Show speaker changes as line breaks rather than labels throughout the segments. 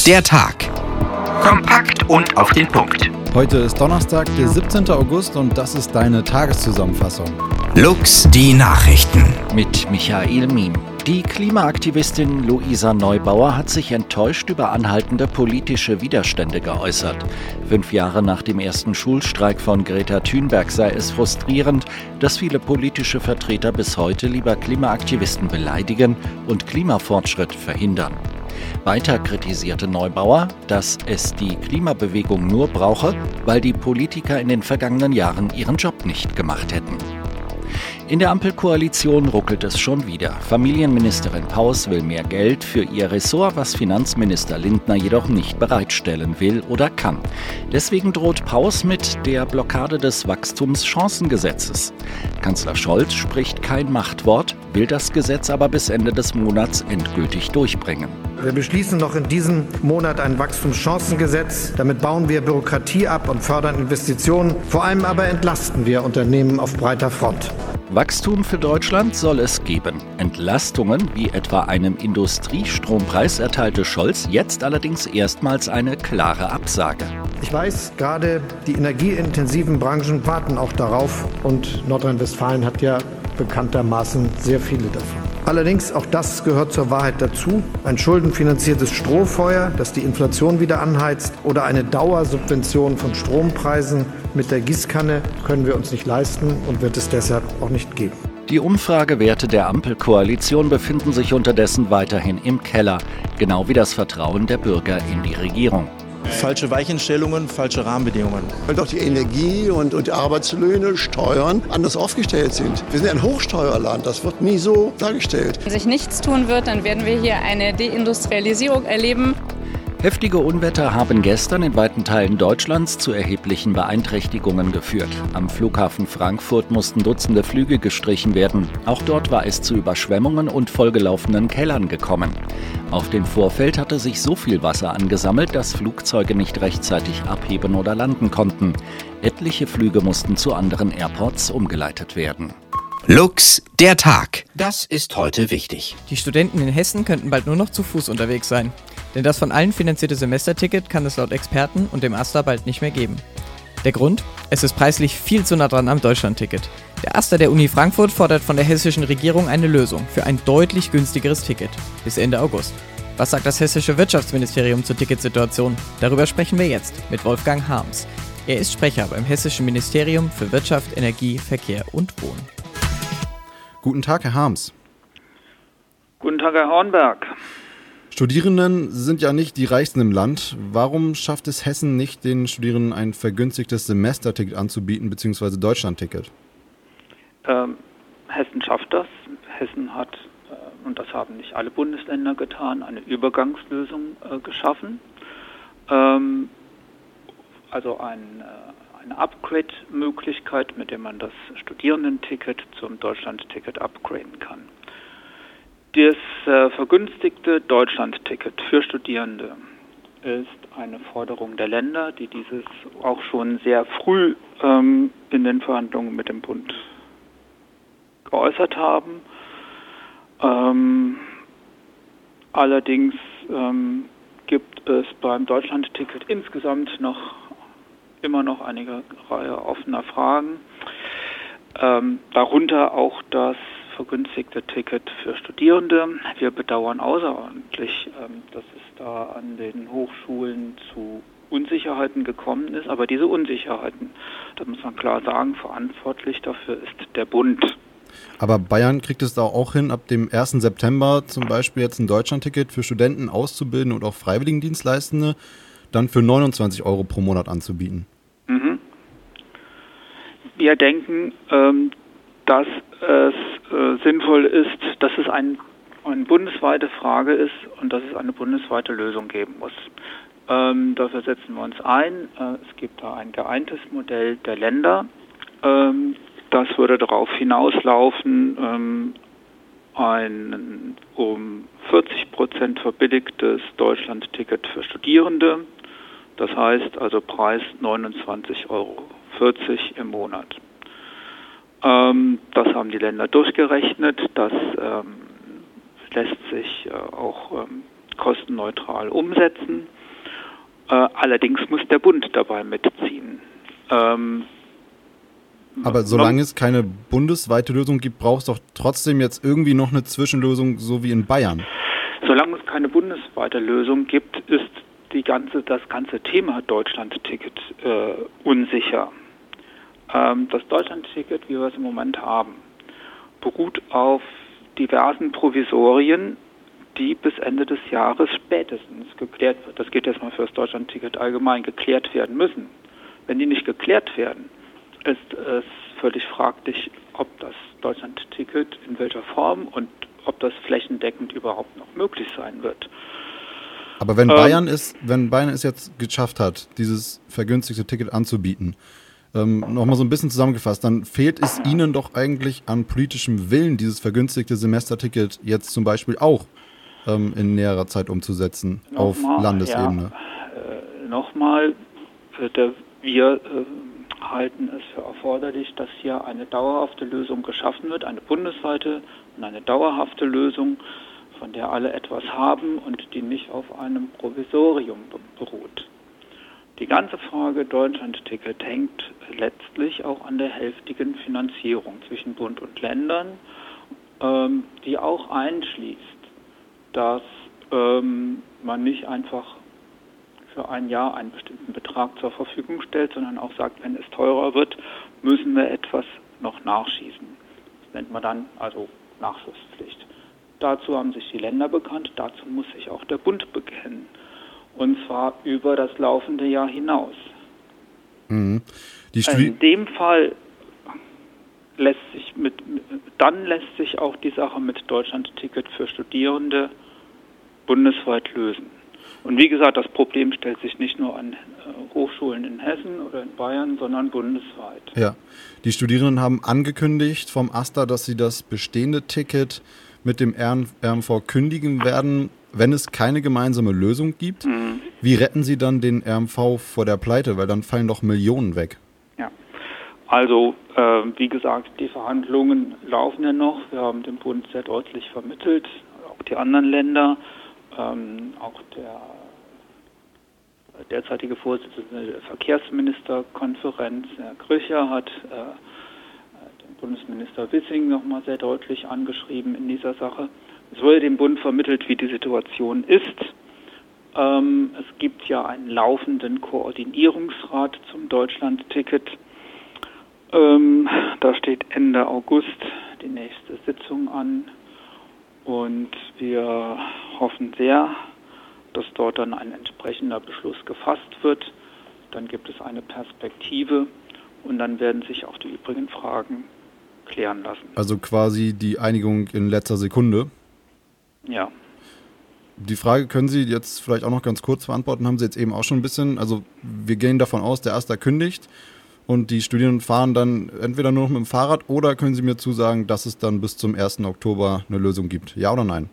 Der Tag. Kompakt und auf den Punkt.
Heute ist Donnerstag, der 17. August und das ist deine Tageszusammenfassung.
Lux, die Nachrichten.
Mit Michael Mien. Die Klimaaktivistin Luisa Neubauer hat sich enttäuscht über anhaltende politische Widerstände geäußert. 5 Jahre nach dem ersten Schulstreik von Greta Thunberg sei es frustrierend, dass viele politische Vertreter bis heute lieber Klimaaktivisten beleidigen und Klimafortschritt verhindern. Weiter kritisierte Neubauer, dass es die Klimabewegung nur brauche, weil die Politiker in den vergangenen Jahren ihren Job nicht gemacht hätten. In der Ampelkoalition ruckelt es schon wieder. Familienministerin Paus will mehr Geld für ihr Ressort, was Finanzminister Lindner jedoch nicht bereitstellen will oder kann. Deswegen droht Paus mit der Blockade des Wachstumschancengesetzes. Kanzler Scholz spricht kein Machtwort, will das Gesetz aber bis Ende des Monats endgültig durchbringen.
Wir beschließen noch in diesem Monat ein Wachstumschancengesetz. Damit bauen wir Bürokratie ab und fördern Investitionen. Vor allem aber entlasten wir Unternehmen auf breiter Front.
Wachstum für Deutschland soll es geben. Entlastungen wie etwa einem Industriestrompreis erteilte Scholz jetzt allerdings erstmals eine klare Absage.
Ich weiß, gerade die energieintensiven Branchen warten auch darauf und Nordrhein-Westfalen hat ja bekanntermaßen sehr viele davon. Allerdings, auch das gehört zur Wahrheit dazu, ein schuldenfinanziertes Strohfeuer, das die Inflation wieder anheizt, oder eine Dauersubvention von Strompreisen mit der Gießkanne können wir uns nicht leisten und wird es deshalb auch nicht geben.
Die Umfragewerte der Ampelkoalition befinden sich unterdessen weiterhin im Keller, genau wie das Vertrauen der Bürger in die Regierung.
Falsche Weichenstellungen, falsche Rahmenbedingungen.
Weil doch die Energie und die Arbeitslöhne, Steuern anders aufgestellt sind. Wir sind ein Hochsteuerland, das wird nie so dargestellt.
Wenn sich nichts tun wird, dann werden wir hier eine Deindustrialisierung erleben.
Heftige Unwetter haben gestern in weiten Teilen Deutschlands zu erheblichen Beeinträchtigungen geführt. Am Flughafen Frankfurt mussten Dutzende Flüge gestrichen werden. Auch dort war es zu Überschwemmungen und vollgelaufenen Kellern gekommen. Auf dem Vorfeld hatte sich so viel Wasser angesammelt, dass Flugzeuge nicht rechtzeitig abheben oder landen konnten. Etliche Flüge mussten zu anderen Airports umgeleitet werden.
Lux, der Tag. Das ist heute wichtig.
Die Studenten in Hessen könnten bald nur noch zu Fuß unterwegs sein. Denn das von allen finanzierte Semesterticket kann es laut Experten und dem AStA bald nicht mehr geben. Der Grund? Es ist preislich viel zu nah dran am Deutschlandticket. Der AStA der Uni Frankfurt fordert von der hessischen Regierung eine Lösung für ein deutlich günstigeres Ticket bis Ende August. Was sagt das hessische Wirtschaftsministerium zur Ticketsituation? Darüber sprechen wir jetzt mit Wolfgang Harms. Er ist Sprecher beim Hessischen Ministerium für Wirtschaft, Energie, Verkehr und Wohnen.
Guten Tag, Herr Harms.
Guten Tag, Herr Hornberg.
Studierenden sind ja nicht die Reichsten im Land. Warum schafft es Hessen nicht, den Studierenden ein vergünstigtes Semesterticket anzubieten, bzw. Deutschlandticket?
Hessen schafft das. Hessen hat, und das haben nicht alle Bundesländer getan, eine Übergangslösung geschaffen. Also eine Upgrade-Möglichkeit, mit der man das Studierendenticket zum Deutschlandticket upgraden kann. Das vergünstigte Deutschlandticket für Studierende ist eine Forderung der Länder, die dieses auch schon sehr früh in den Verhandlungen mit dem Bund geäußert haben. Allerdings gibt es beim Deutschlandticket insgesamt immer noch eine Reihe offener Fragen. Darunter auch das vergünstigte Ticket für Studierende. Wir bedauern außerordentlich, dass es da an den Hochschulen zu Unsicherheiten gekommen ist. Aber diese Unsicherheiten, da muss man klar sagen, verantwortlich dafür ist der Bund.
Aber Bayern kriegt es da auch hin, ab dem 1. September zum Beispiel jetzt ein Deutschlandticket für Studenten, Auszubildende und auch Freiwilligendienstleistende dann für 29 € pro Monat anzubieten.
Wir denken, dass es sinnvoll ist, dass es eine bundesweite Frage ist und dass es eine bundesweite Lösung geben muss. Dafür setzen wir uns ein. Es gibt da ein geeintes Modell der Länder. Das würde darauf hinauslaufen, ein um 40% verbilligtes Deutschlandticket für Studierende. Das heißt also Preis 29,40 € im Monat. Das haben die Länder durchgerechnet. Das lässt sich auch kostenneutral umsetzen. Allerdings muss der Bund dabei mitziehen.
Aber solange es keine bundesweite Lösung gibt, braucht es doch trotzdem jetzt irgendwie noch eine Zwischenlösung, so wie in Bayern.
Solange es keine bundesweite Lösung gibt, ist das ganze Thema Deutschland-Ticket unsicher. Das Deutschland-Ticket, wie wir es im Moment haben, beruht auf diversen Provisorien, die bis Ende des Jahres spätestens geklärt wird. Das geht jetzt mal für das Deutschland-Ticket allgemein, geklärt werden müssen. Wenn die nicht geklärt werden, ist es völlig fraglich, ob das Deutschland-Ticket in welcher Form und ob das flächendeckend überhaupt noch möglich sein wird.
Aber wenn Bayern es jetzt geschafft hat, dieses vergünstigte Ticket anzubieten, nochmal so ein bisschen zusammengefasst, dann fehlt es Ihnen doch eigentlich an politischem Willen, dieses vergünstigte Semesterticket jetzt zum Beispiel auch in näherer Zeit umzusetzen auf Landesebene.
Wir halten es für erforderlich, dass hier eine dauerhafte Lösung geschaffen wird, eine bundesweite und eine dauerhafte Lösung, von der alle etwas haben und die nicht auf einem Provisorium beruht. Die ganze Frage Deutschland-Ticket hängt letztlich auch an der hälftigen Finanzierung zwischen Bund und Ländern, die auch einschließt, dass man nicht einfach für ein Jahr einen bestimmten Betrag zur Verfügung stellt, sondern auch sagt, wenn es teurer wird, müssen wir etwas noch nachschießen. Das nennt man dann also Nachschusspflicht. Dazu haben sich die Länder bekannt, dazu muss sich auch der Bund bekennen. Und zwar über das laufende Jahr hinaus.
Mhm.
In dem Fall lässt sich auch die Sache mit Deutschland-Ticket für Studierende bundesweit lösen. Und wie gesagt, das Problem stellt sich nicht nur an Hochschulen in Hessen oder in Bayern, sondern bundesweit.
Ja, die Studierenden haben angekündigt vom AStA, dass sie das bestehende Ticket mit dem RMV kündigen werden, wenn es keine gemeinsame Lösung gibt. Mhm. Wie retten Sie dann den RMV vor der Pleite? Weil dann fallen doch Millionen weg. Ja,
also wie gesagt, die Verhandlungen laufen ja noch. Wir haben dem Bund sehr deutlich vermittelt, auch die anderen Länder. Auch der derzeitige Vorsitzende der Verkehrsministerkonferenz, Herr Krücher, hat den Bundesminister Wissing nochmal sehr deutlich angeschrieben in dieser Sache. Es wurde dem Bund vermittelt, wie die Situation ist. Es gibt ja einen laufenden Koordinierungsrat zum Deutschland-Ticket. Da steht Ende August die nächste Sitzung an. Und wir hoffen sehr, dass dort dann ein entsprechender Beschluss gefasst wird. Dann gibt es eine Perspektive und dann werden sich auch die übrigen Fragen klären lassen.
Also quasi die Einigung in letzter Sekunde?
Ja.
Die Frage können Sie jetzt vielleicht auch noch ganz kurz beantworten, haben Sie jetzt eben auch schon ein bisschen, also wir gehen davon aus, der AStA kündigt und die Studierenden fahren dann entweder nur noch mit dem Fahrrad oder können Sie mir zusagen, dass es dann bis zum 1. Oktober eine Lösung gibt? Ja oder nein?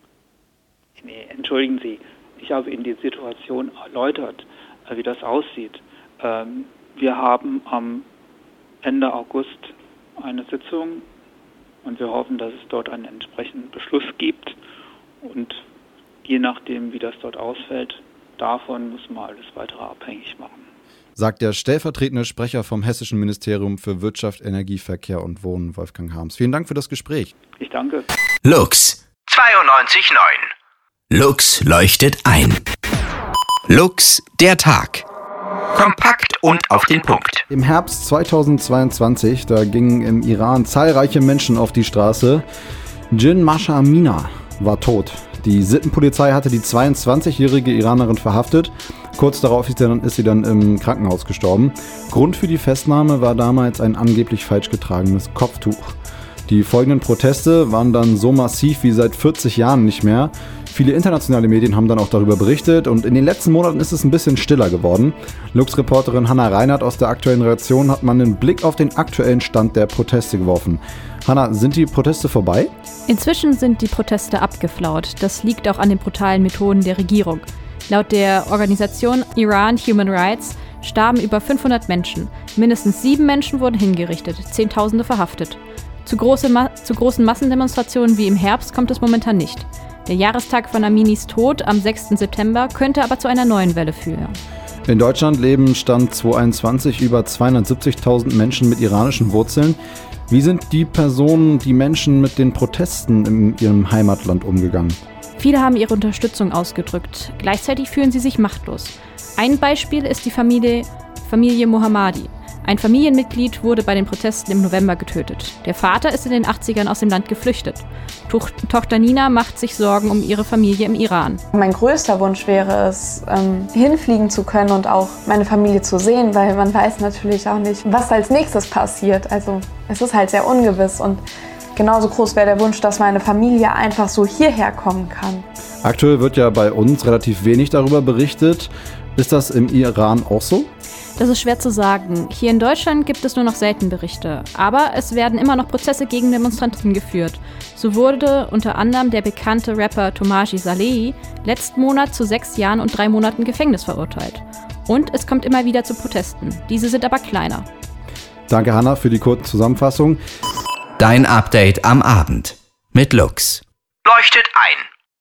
Nee, entschuldigen Sie, ich habe Ihnen die Situation erläutert, wie das aussieht. Wir haben am Ende August eine Sitzung und wir hoffen, dass es dort einen entsprechenden Beschluss gibt und je nachdem, wie das dort ausfällt, davon muss man alles weitere abhängig machen.
Sagt der stellvertretende Sprecher vom Hessischen Ministerium für Wirtschaft, Energie, Verkehr und Wohnen, Wolfgang Harms. Vielen Dank für das Gespräch.
Ich danke.
Lux 92.9. Lux leuchtet ein. Lux, der Tag. Kompakt und auf den Punkt.
Im Herbst 2022, da gingen im Iran zahlreiche Menschen auf die Straße. Jin Mahsa Amini war tot. Die Sittenpolizei hatte die 22-jährige Iranerin verhaftet. Kurz darauf ist sie dann im Krankenhaus gestorben. Grund für die Festnahme war damals ein angeblich falsch getragenes Kopftuch. Die folgenden Proteste waren dann so massiv wie seit 40 Jahren nicht mehr. Viele internationale Medien haben dann auch darüber berichtet und in den letzten Monaten ist es ein bisschen stiller geworden. Lux-Reporterin Hanna Reinhardt aus der aktuellen Redaktion hat mal einen Blick auf den aktuellen Stand der Proteste geworfen. Hanna, sind die Proteste vorbei?
Inzwischen sind die Proteste abgeflaut. Das liegt auch an den brutalen Methoden der Regierung. Laut der Organisation Iran Human Rights starben über 500 Menschen. Mindestens 7 Menschen wurden hingerichtet, Zehntausende verhaftet. Zu großen Massendemonstrationen wie im Herbst kommt es momentan nicht. Der Jahrestag von Aminis Tod am 6. September könnte aber zu einer neuen Welle führen.
In Deutschland leben Stand 2021 über 270.000 Menschen mit iranischen Wurzeln. Wie sind die Menschen mit den Protesten in ihrem Heimatland umgegangen?
Viele haben ihre Unterstützung ausgedrückt. Gleichzeitig fühlen sie sich machtlos. Ein Beispiel ist die Familie Mohammadi. Ein Familienmitglied wurde bei den Protesten im November getötet. Der Vater ist in den 80ern aus dem Land geflüchtet. Tochter Nina macht sich Sorgen um ihre Familie im Iran.
Mein größter Wunsch wäre es, hinfliegen zu können und auch meine Familie zu sehen, weil man weiß natürlich auch nicht, was als nächstes passiert. Also es ist halt sehr ungewiss und genauso groß wäre der Wunsch, dass meine Familie einfach so hierher kommen kann.
Aktuell wird ja bei uns relativ wenig darüber berichtet. Ist das im Iran auch so?
Das ist schwer zu sagen. Hier in Deutschland gibt es nur noch selten Berichte. Aber es werden immer noch Prozesse gegen Demonstranten geführt. So wurde unter anderem der bekannte Rapper Tomaji Salehi letzten Monat zu 6 Jahren und 3 Monaten Gefängnis verurteilt. Und es kommt immer wieder zu Protesten. Diese sind aber kleiner.
Danke, Hanna, für die kurze Zusammenfassung.
Dein Update am Abend mit Lux. Leuchtet ein.